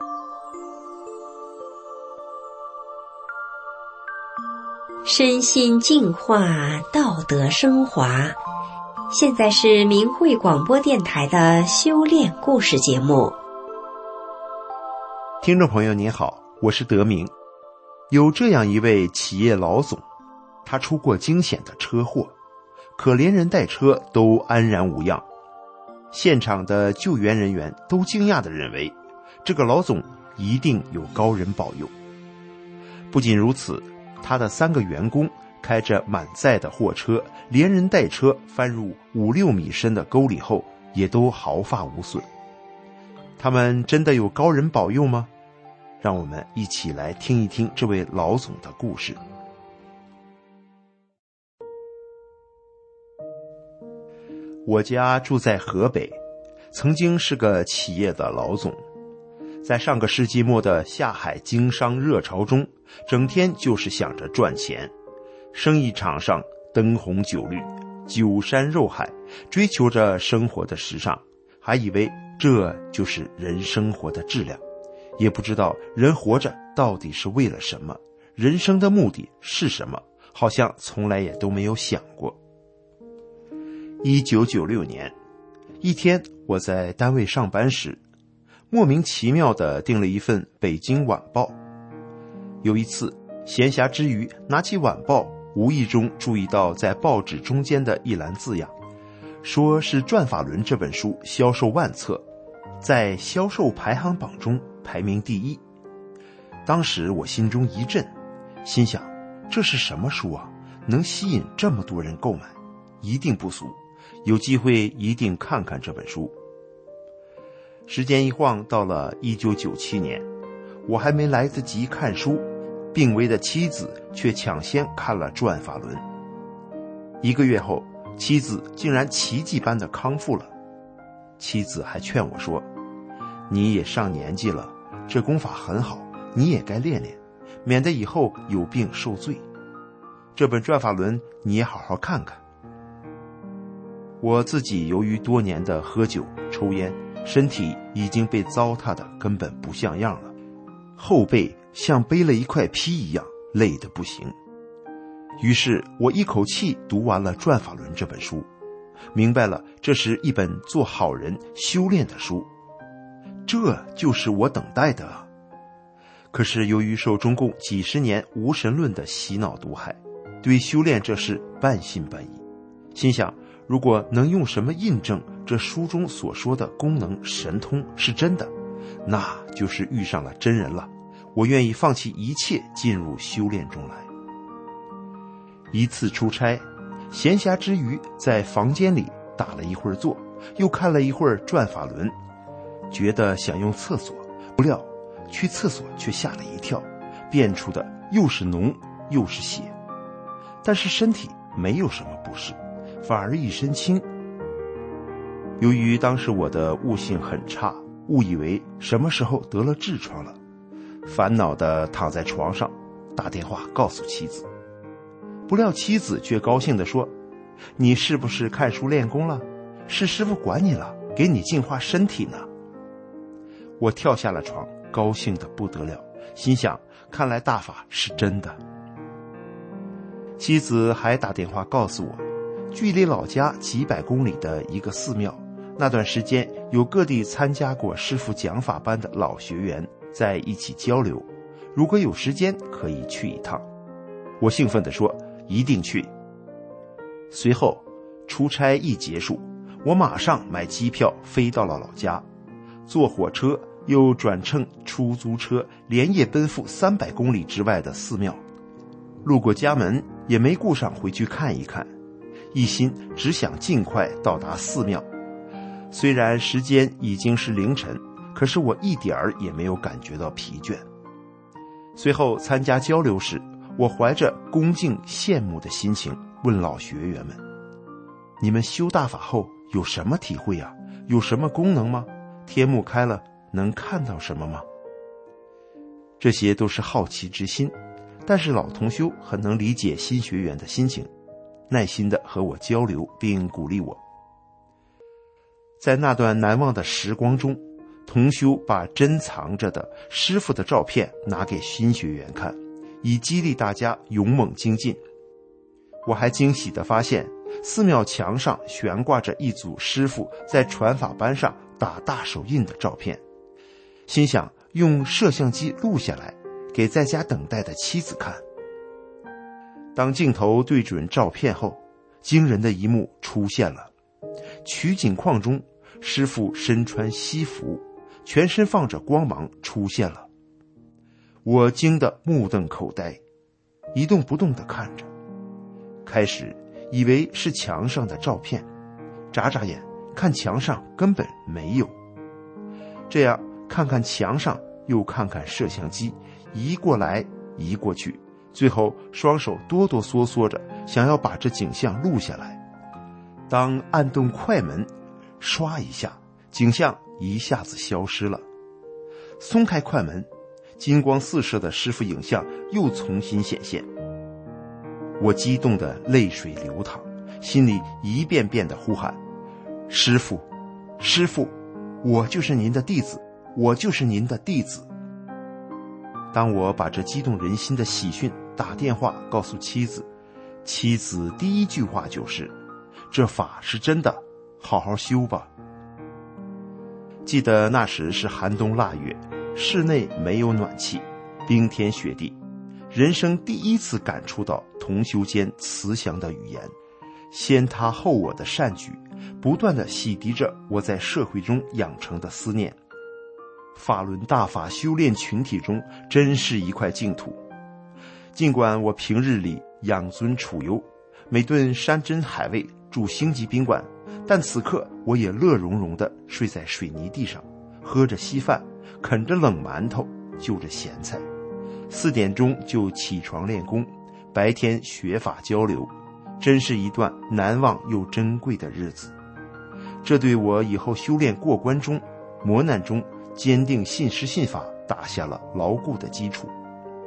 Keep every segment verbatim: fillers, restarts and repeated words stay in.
身心净化，道德升华。现在是明慧广播电台的修炼故事节目。 听众朋友您好，我是德明。有这样一位企业老总，他出过惊险的车祸，可连人带车都安然无恙。现场的救援人员都惊讶地认为，这个老总一定有高人保佑。不仅如此，他的三个员工开着满载的货车，连人带车翻入五六米深的沟里后，也都毫发无损。他们真的有高人保佑吗？让我们一起来听一听这位老总的故事。我家住在河北，曾经是个企业的老总。在上个世纪末的下海经商热潮中，整天就是想着赚钱，生意场上灯红酒绿，酒山肉海，追求着生活的时尚，还以为这就是人生活的质量，也不知道人活着到底是为了什么，人生的目的是什么，好像从来也都没有想过。一九九六年，一天我在单位上班时，莫名其妙地订了一份《北京晚报》。有一次闲暇之余拿起晚报，无意中注意到在报纸中间的一栏字样，说是《转法轮》这本书销售万册，在销售排行榜中排名第一。当时我心中一震，心想这是什么书啊，能吸引这么多人购买，一定不俗，有机会一定看看这本书。时间一晃到了一九九七年，我还没来得及看书，病危的妻子却抢先看了《转法轮》。一个月后，妻子竟然奇迹般的康复了。妻子还劝我说，你也上年纪了，这功法很好，你也该练练，免得以后有病受罪。这本《转法轮》你也好好看看。我自己由于多年的喝酒抽烟，身体已经被糟蹋的根本不像样了，后背像背了一块坯一样，累得不行。于是我一口气读完了《转法轮》这本书，明白了这是一本做好人修炼的书，这就是我等待的啊。可是由于受中共几十年无神论的洗脑毒害，对修炼这事半信半疑，心想如果能用什么印证这书中所说的功能神通是真的，那就是遇上了真人了，我愿意放弃一切进入修炼中来。一次出差，闲暇之余在房间里打了一会儿坐，又看了一会儿《转法轮》，觉得想用厕所，不料去厕所却吓了一跳，变出的又是脓又是血，但是身体没有什么不适，反而一身轻。由于当时我的悟性很差，误以为什么时候得了痔疮了，烦恼地躺在床上，打电话告诉妻子。不料妻子却高兴地说，你是不是看书练功了？是师傅管你了，给你净化身体呢。我跳下了床，高兴得不得了，心想看来大法是真的。妻子还打电话告诉我，距离老家几百公里的一个寺庙，那段时间有各地参加过师父讲法班的老学员在一起交流，如果有时间可以去一趟。我兴奋地说一定去。随后出差一结束，我马上买机票飞到了老家，坐火车又转乘出租车，连夜奔赴三百公里之外的寺庙。路过家门也没顾上回去看一看，一心只想尽快到达寺庙。虽然时间已经是凌晨，可是我一点儿也没有感觉到疲倦。随后参加交流时，我怀着恭敬羡慕的心情问老学员们，你们修大法后有什么体会啊？有什么功能吗？天目开了能看到什么吗？这些都是好奇之心，但是老同修很能理解新学员的心情，耐心地和我交流并鼓励我。在那段难忘的时光中， 同修把珍藏着的师父的照片拿给新学员看，以激励大家勇猛精进。我还惊喜地发现，寺庙墙上悬挂着一组师父在传法班上打大手印的照片，心想用摄像机录下来，给在家等待的妻子看。当镜头对准照片后，惊人的一幕出现了。取景框中，师父身穿西服，全身放着光芒出现了。我惊得目瞪口呆，一动不动地看着。开始以为是墙上的照片，眨眨眼看墙上根本没有。这样看看墙上又看看摄像机，移过来移过去，最后双手哆哆嗦嗦着想要把这景象录下来。当按动快门，唰一下，景象一下子消失了。松开快门，金光四射的师父影像又重新显现。我激动得泪水流淌，心里一遍遍地呼喊：师父，师父，我就是您的弟子，我就是您的弟子。当我把这激动人心的喜讯打电话告诉妻子，妻子第一句话就是：这法是真的，好好修吧。记得那时是寒冬腊月，室内没有暖气，冰天雪地，人生第一次感触到同修间慈祥的语言，先他后我的善举，不断地洗涤着我在社会中养成的思念。法轮大法修炼群体中真是一块净土。尽管我平日里养尊处优，每顿山珍海味，住星级宾馆，但此刻我也乐融融地睡在水泥地上，喝着稀饭，啃着冷馒头，就着咸菜。四点钟就起床练功，白天学法交流，真是一段难忘又珍贵的日子。这对我以后修炼过关中、磨难中坚定信师信法打下了牢固的基础。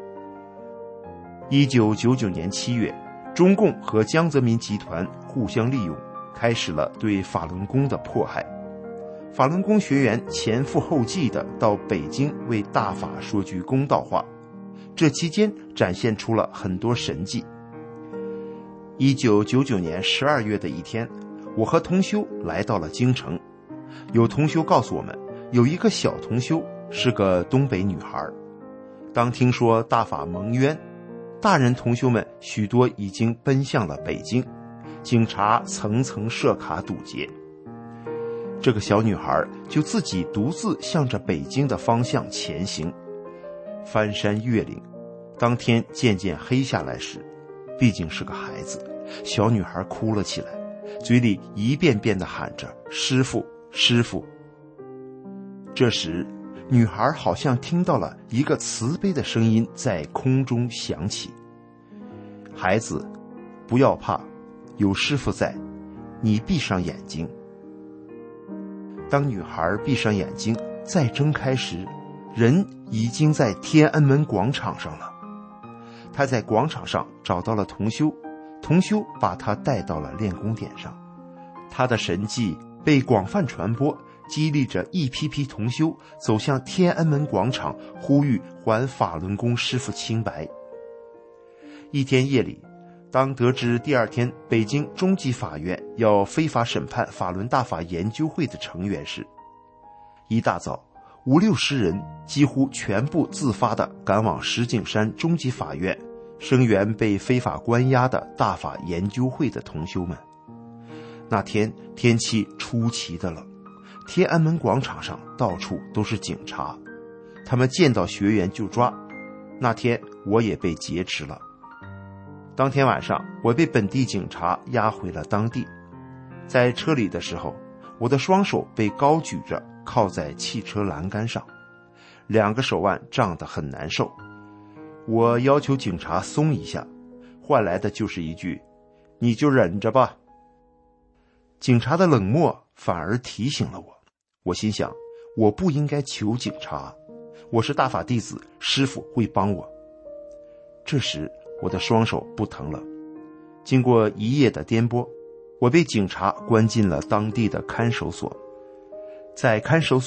一九九九年七月，中共和江泽民集团互相利用，开始了对法轮功的迫害。法轮功学员前赴后继地到北京为大法说句公道话，这期间展现出了很多神迹。一九九九年十二月的一天，我和同修来到了京城。有同修告诉我们，有一个小同修是个东北女孩。当听说大法蒙冤，大人同修们许多已经奔向了北京，警察层层设卡堵截。这个小女孩就自己独自向着北京的方向前行，翻山越岭。当天渐渐黑下来时，毕竟是个孩子，小女孩哭了起来，嘴里一遍遍地喊着师父，师父。这时女孩好像听到了一个慈悲的声音在空中响起：孩子，不要怕，有师父在，你闭上眼睛。当女孩闭上眼睛再睁开时，人已经在天安门广场上了。她在广场上找到了同修，同修把她带到了练功点上。她的神迹被广泛传播，激励着一批批同修走向天安门广场，呼吁还法轮功师父清白。一天夜里，当得知第二天北京中级法院要非法审判法轮大法研究会的成员时，一大早五六十人几乎全部自发地赶往石景山中级法院声援被非法关押的大法研究会的同修们。那天天气出奇的冷，天安门广场上到处都是警察，他们见到学员就抓。那天我也被劫持了。当天晚上，我被本地警察押回了当地。在车里的时候，我的双手被高举着靠在汽车栏杆上，两个手腕胀得很难受。我要求警察松一下，换来的就是一句：你就忍着吧。警察的冷漠反而提醒了我，我心想，我不应该求警察，我是大法弟子，师父会帮我。这时我的双手不疼了。经过一夜的颠簸，我被警察关进了当地的看守所。在看守所里，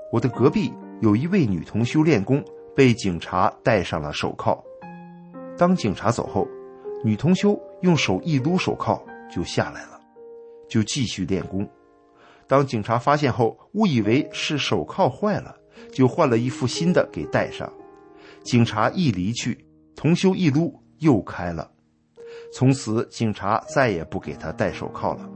我的隔壁有一位女童修炼工被警察戴上了手铐。当警察走后，女童修用手一撸手铐就下来了，就继续练功。当警察发现后，误以为是手铐坏了，就换了一副新的给戴上。警察一离去，童修一撸又开了。从此警察再也不给他戴手铐了。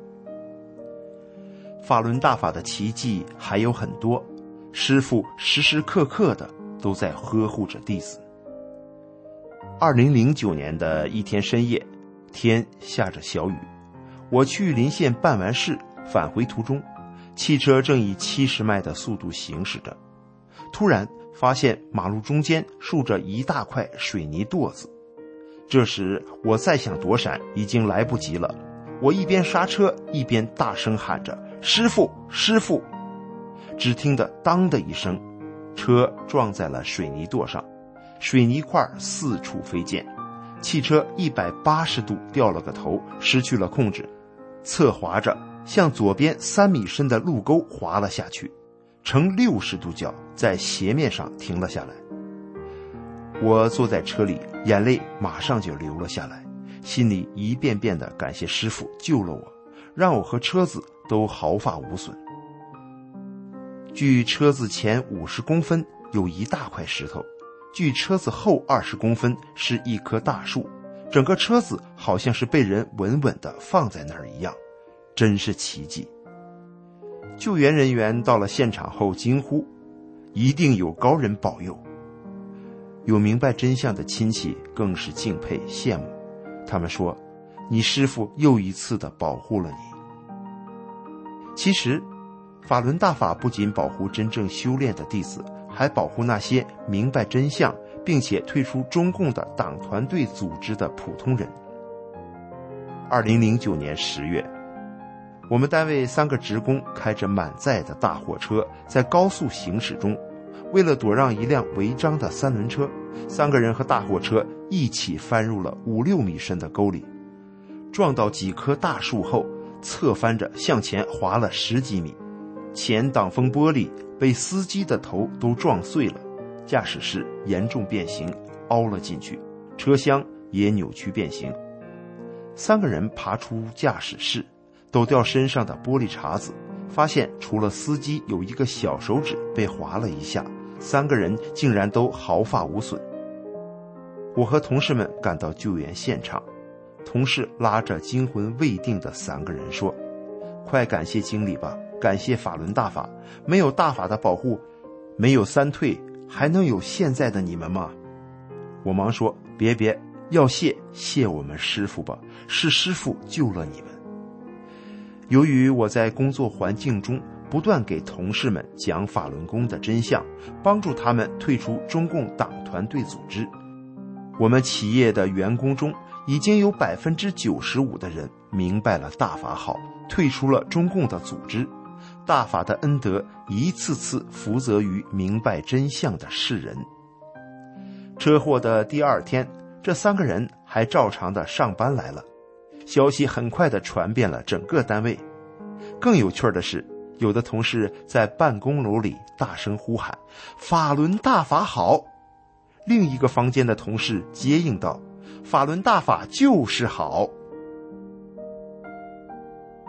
法轮大法的奇迹还有很多，师父时时刻刻的都在呵护着弟子。二零零九年的一天深夜，天下着小雨，我去临县办完事返回途中，汽车正以七十迈的速度行驶着，突然发现马路中间竖着一大块水泥垛子。这时我再想躲闪已经来不及了，我一边刹车一边大声喊着师父师父。只听得当的一声，车撞在了水泥垛上，水泥块四处飞溅，汽车一百八十度掉了个头，失去了控制，侧滑着向左边三米深的路沟滑了下去，呈六十度角在斜面上停了下来。我坐在车里，眼泪马上就流了下来，心里一遍遍地感谢师父救了我，让我和车子都毫发无损。距车子前五十公分有一大块石头，距车子后二十公分是一棵大树，整个车子好像是被人稳稳地放在那儿一样，真是奇迹。救援人员到了现场后惊呼，一定有高人保佑。有明白真相的亲戚更是敬佩羡慕，他们说，你师父又一次地保护了你。其实法轮大法不仅保护真正修炼的弟子，还保护那些明白真相并且退出中共的党团队组织的普通人。二零零九年十月，我们单位三个职工开着满载的大货车在高速行驶中，为了躲让一辆违章的三轮车，三个人和大货车一起翻入了五六米深的沟里，撞到几棵大树后侧翻着向前滑了十几米，前挡风玻璃被司机的头都撞碎了，驾驶室严重变形凹了进去，车厢也扭曲变形。三个人爬出驾驶室，抖掉身上的玻璃碴子，发现除了司机有一个小手指被划了一下，三个人竟然都毫发无损。我和同事们赶到救援现场，同事拉着惊魂未定的三个人说，快感谢经理吧，感谢法轮大法，没有大法的保护，没有三退，还能有现在的你们吗？我忙说，别别，要谢谢我们师父吧，是师父救了你们。由于我在工作环境中不断给同事们讲法轮功的真相，帮助他们退出中共党团队组织，我们企业的员工中已经有百分之九十五的人明白了大法好，退出了中共的组织。大法的恩德一次次福泽于明白真相的世人。车祸的第二天，这三个人还照常的上班来了，消息很快的传遍了整个单位。更有趣的是，有的同事在办公楼里大声呼喊，法轮大法好。另一个房间的同事接应道，法轮大法就是好。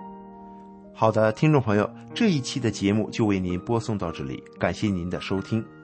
好的，听众朋友，这一期的节目就为您播送到这里，感谢您的收听。